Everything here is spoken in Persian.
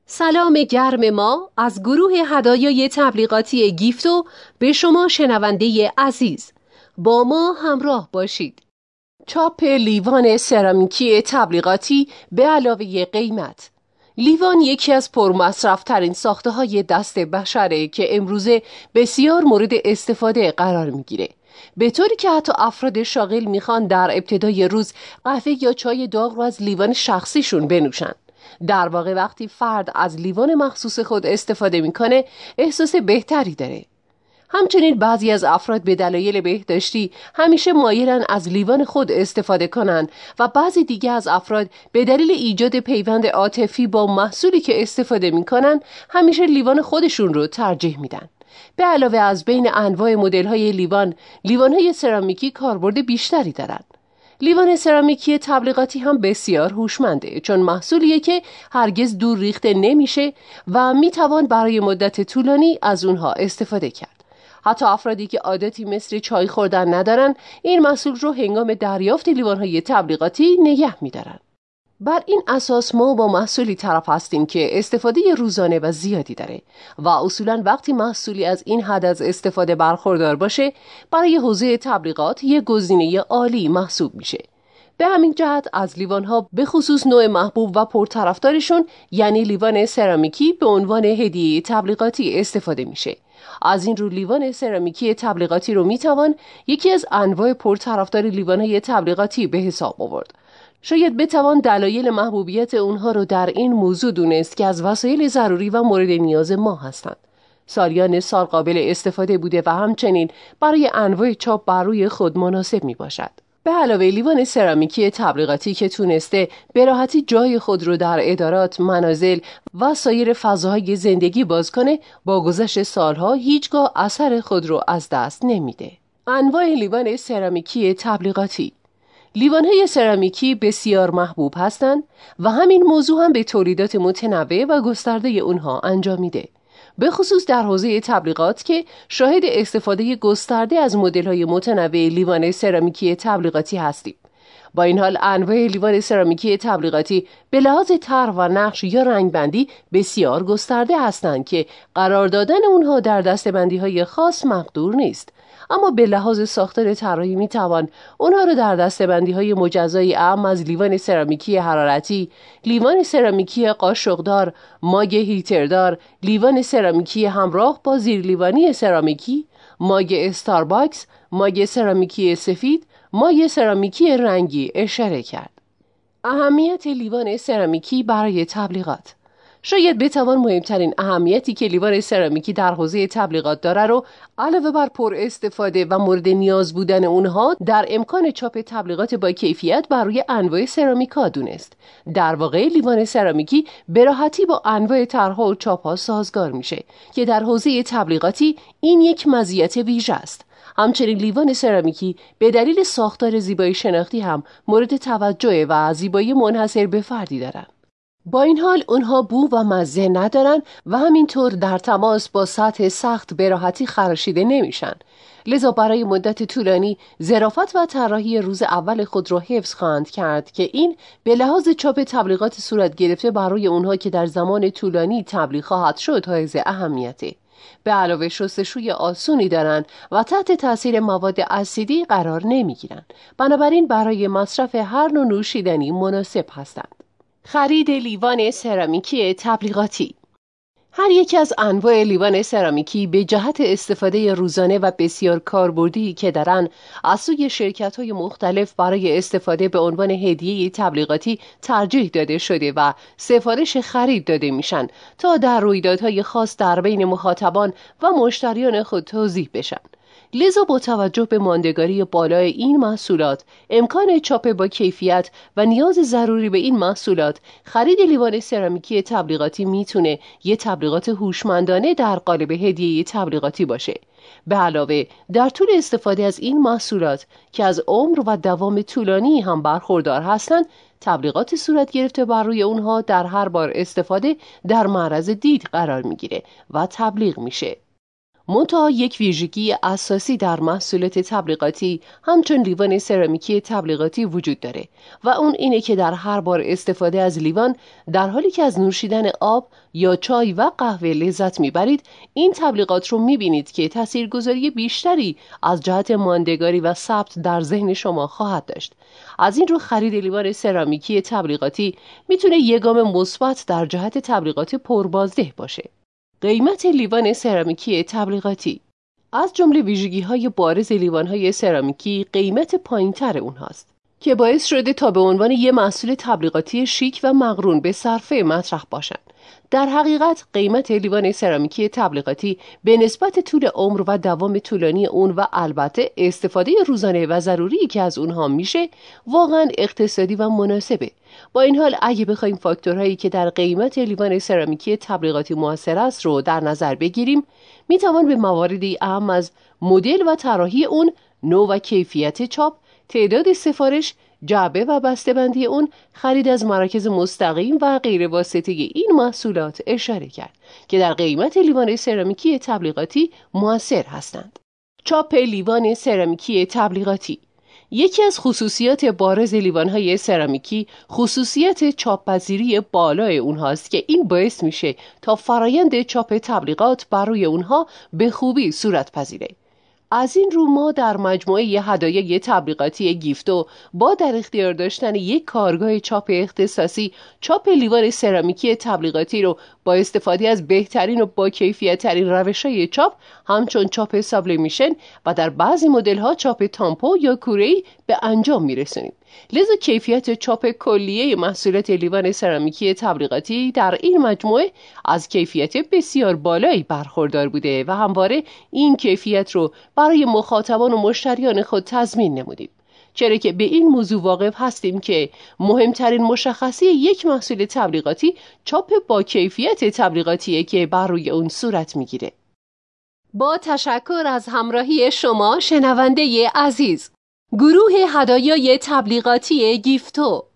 سلام گرم ما از گروه هدایای تبلیغاتی گیفتو به شما شنونده عزیز. با ما همراه باشید. چاپ لیوان سرامیکی تبلیغاتی به علاوه قیمت. لیوان یکی از پرمصرف‌ترین ساخته‌های دست بشره که امروزه بسیار مورد استفاده قرار می‌گیره. به طوری که حتی افراد شاغل میخوان در ابتدای روز قهوه یا چای داغ رو از لیوان شخصیشون بنوشن. در واقع وقتی فرد از لیوان مخصوص خود استفاده میکنه احساس بهتری داره. همچنین بعضی از افراد به دلایل بهداشتی همیشه مایلن از لیوان خود استفاده کنن و بعضی دیگه از افراد به دلیل ایجاد پیوند عاطفی با محصولی که استفاده میکنن همیشه لیوان خودشون رو ترجیح میدن. به علاوه از بین انواع مدل‌های لیوان‌های سرامیکی کاربرد بیشتری دارن. لیوان سرامیکی تبلیغاتی هم بسیار هوشمنده، چون محصولیه که هرگز دور ریخته نمیشه و میتوان برای مدت طولانی از اونها استفاده کرد. حتی افرادی که عادتی مثل چای خوردن ندارن این محصول رو هنگام دریافت لیوان‌های تبلیغاتی نگه میدارن. بر این اساس ما با محصولی طرف هستیم که استفاده روزانه و زیادی داره و اصولاً وقتی محصولی از این حد از استفاده برخوردار باشه برای حوزه تبلیغات یک گزینه عالی محسوب میشه. به همین جهت از لیوان‌ها به خصوص نوع محبوب و پرطرفدارشون یعنی لیوان سرامیکی به عنوان هدیه تبلیغاتی استفاده میشه. از این رو لیوان سرامیکی تبلیغاتی رو میتوان یکی از انواع پرطرفدار لیوان‌های تبلیغاتی به حساب آورد. شاید بتوان دلایل محبوبیت اونها رو در این موضوع دونست که از وسایل ضروری و مورد نیاز ما هستند. سالیان سال قابل استفاده بوده و همچنین برای انواع چاپ بر روی خود مناسب می باشد. به علاوه لیوان سرامیکی تبلیغاتی که تونسته به راحتی جای خود رو در ادارات، منازل و سایر فضاهای زندگی باز کنه، با گذشت سالها هیچگاه اثر خود رو از دست نمیده. انواع لیوان سرامیکی تبلیغاتی. لیوان‌های سرامیکی بسیار محبوب هستند و همین موضوع هم به تولیدات متنوع و گسترده اونها انجام میده. به خصوص در حوزه تبلیغات که شاهد استفاده گسترده از مدل‌های متنوع لیوان سرامیکی تبلیغاتی هستیم. با این حال انواع لیوان سرامیکی تبلیغاتی به لحاظ طرح و نقش یا رنگبندی بسیار گسترده هستند که قرار دادن اونها در دسته‌بندی‌های خاص مقدور نیست. اما به لحاظ ساختار طراحی میتوان اونها رو در دسته‌بندی‌های مجزای اعم از لیوان سرامیکی حرارتی، لیوان سرامیکی قاشقدار، ماگ هیتردار، لیوان سرامیکی همراه با زیرلیوانی سرامیکی، ماگ استارباکس، ماگ سرامیکی سفید، ماگ سرامیکی رنگی اشاره کرد. اهمیت لیوان سرامیکی برای تبلیغات. شاید بتوان مهمترین اهمیتی که لیوان سرامیکی در حوزه تبلیغات داره رو علاوه بر پر استفاده و مورد نیاز بودن اونها در امکان چاپ تبلیغات با کیفیت بر روی انواع سرامیکا دونست. در واقع لیوان سرامیکی به راحتی با انواع طرح‌ها و چاپ‌ها سازگار میشه که در حوزه تبلیغاتی این یک مزیت ویژه است. همچنین لیوان سرامیکی به دلیل ساختار زیبایی شناختی هم مورد توجه و زیبایی منحصر به فردی دارن. با این حال اونها بو و مزه ندارن و همینطور در تماس با سطح سخت به راحتی خراشیده نمیشن. لذا برای مدت طولانی ظرافت و طراحی روز اول خود را حفظ خواهند کرد که این به لحاظ چاپ تبلیغات صورت گرفته برای اونها که در زمان طولانی تبلیغ خواهد شد حائز اهمیته. به علاوه شستشوی آسونی دارند و تحت تاثیر مواد اسیدی قرار نمیگیرند. بنابراین برای مصرف هر نوع نوشیدنی مناسب هستند. خرید لیوان سرامیکی تبلیغاتی. هر یک از انواع لیوان سرامیکی به جهت استفاده روزانه و بسیار کاربردی که دارن از سوی شرکت‌های مختلف برای استفاده به عنوان هدیه تبلیغاتی ترجیح داده شده و سفارش خرید داده میشن تا در رویدادهای خاص در بین مخاطبان و مشتریان خود توزیع بشن. لذا با توجه به ماندگاری بالای این محصولات، امکان چاپ با کیفیت و نیاز ضروری به این محصولات، خرید لیوان سرامیکی تبلیغاتی میتونه یه تبلیغات هوشمندانه در قالب هدیه تبلیغاتی باشه. به علاوه در طول استفاده از این محصولات که از عمر و دوام طولانی هم برخوردار هستند، تبلیغات صورت گرفته بر روی اونها در هر بار استفاده در معرض دید قرار میگیره و تبلیغ میشه. منتها یک ویژگی اساسی در محصولات تبلیغاتی همچون لیوان سرامیکی تبلیغاتی وجود داره و اون اینه که در هر بار استفاده از لیوان در حالی که از نوشیدن آب یا چای و قهوه لذت میبرید، این تبلیغات رو میبینید که تاثیرگذاری بیشتری از جهت ماندگاری و ثبت در ذهن شما خواهد داشت. از این رو خرید لیوان سرامیکی تبلیغاتی میتونه یک گام مثبت در جهت تبلیغات پربازده باشه. قیمت لیوان سرامیکی تبلیغاتی. از جمله ویژگی‌های بارز لیوان‌های سرامیکی قیمت پایین‌تر اونهاست که باعث شده تا به عنوان یک محصول تبلیغاتی شیک و مقرون به صرفه مطرح باشند. در حقیقت قیمت لیوان سرامیکی تبلیغاتی به نسبت طول عمر و دوام طولانی اون و البته استفاده روزانه و ضروری که از اونها میشه واقعا اقتصادی و مناسبه. با این حال اگه بخوایم فاکتورهایی که در قیمت لیوان سرامیکی تبلیغاتی موثر است رو در نظر بگیریم، میتوان به مواردی اهم از مدل و طراحی اون، نوع و کیفیت چاپ، تعداد سفارش، جعبه و بسته‌بندی اون، خرید از مراکز مستقیم و غیر واسطه این محصولات اشاره کرد که در قیمت لیوان سرامیکی تبلیغاتی مؤثر هستند. چاپ لیوان سرامیکی تبلیغاتی. یکی از خصوصیات بارز لیوان‌های سرامیکی خصوصیت چاپ‌پذیری بالای اونهاست که این باعث میشه تا فرایند چاپ تبلیغات بر روی اونها به خوبی صورت پذیره. از این رو ما در مجموعه هدایای تبلیغاتی گیفتو با در اختیار داشتن یک کارگاه چاپ اختصاصی چاپ لیوان سرامیکی تبلیغاتی رو با استفاده از بهترین و با کیفیت ترین روش‌های چاپ همچون چاپ سابلیمیشن و در بعضی مدل‌ها چاپ تامپو یا کوره‌ای به انجام میرسونیم. لذا کیفیت چاپ کلیه محصولات لیوان سرامیکی تبلیغاتی در این مجموعه از کیفیت بسیار بالایی برخوردار بوده و همواره این کیفیت رو برای مخاطبان و مشتریان خود تضمین نمودیم. چرا که به این موضوع واقف هستیم که مهمترین مشخصه یک محصول تبلیغاتی چاپ با کیفیت تبلیغاتیه که بر روی اون صورت میگیره. با تشکر از همراهی شما شنونده عزیز. گروه هدایای تبلیغاتی گیفتو